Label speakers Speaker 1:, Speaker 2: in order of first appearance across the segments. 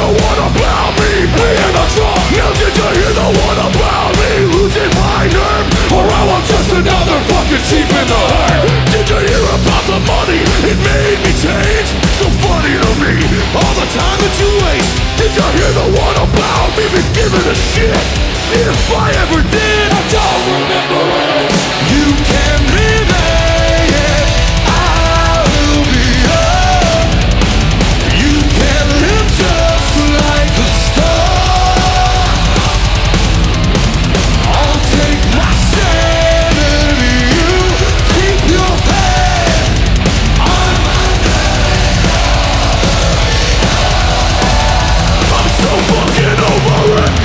Speaker 1: the one about me being a drunk? Now did you hear the one about me losing my nerve? Or how I'm just another fucking sheep in the herd? Did you hear about the money? It made me change. So funny to me, all the time that you waste. Did you hear the one about me been giving a shit? If I ever did, I don't remember it. You can remain it, I will be up. You can live just like a star. I'll take my sanity, you keep your faith. I'm so fucking over it.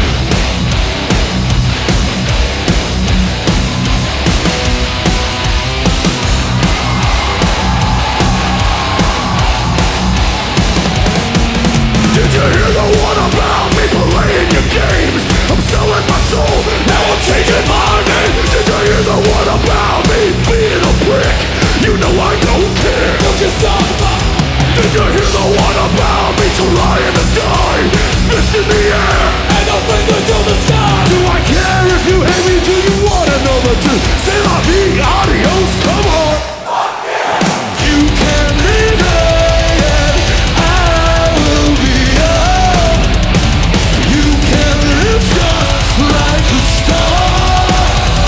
Speaker 1: Did you hear the one about me playing your games? I'm selling my soul, now I'm changing my name. Did you hear the one about me being a prick? You know I don't care. Don't you stop. Did you hear the one about me trying to die? Fist in the air and a finger to the sky. Do I care if you hate me? Do you wanna know the truth? Say la vie, adios, come on. Fuck yeah. You can remain, I will be up. You can live just like a star.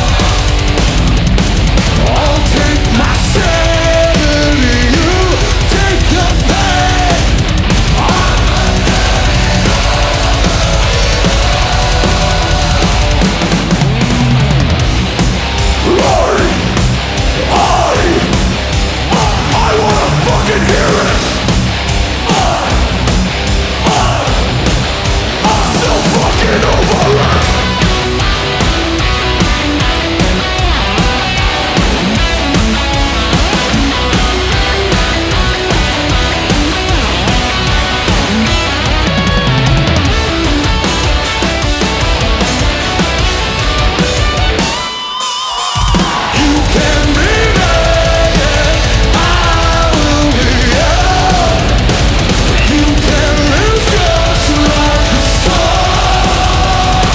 Speaker 1: I'll take my sanity, you take your fate. I wanna fucking hear it. I'm so fucking over it. You can remain it, I will be up. You can live just like a star.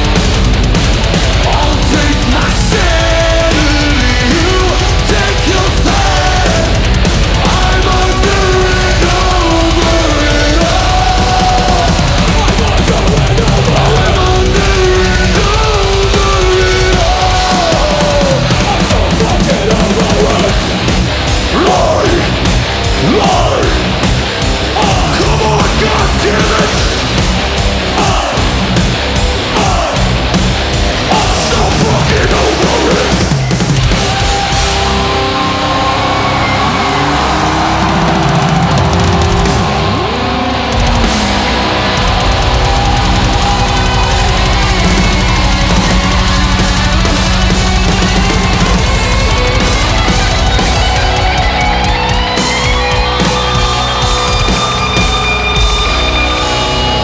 Speaker 1: I'll take my sanity, you take your fate. I'm under and over it all. I'm under and over it all. I'm so fucking over it. Lie, lie. Come on, goddammit. I'm so fucking over it.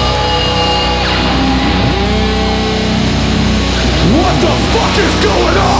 Speaker 1: What the fuck is going on?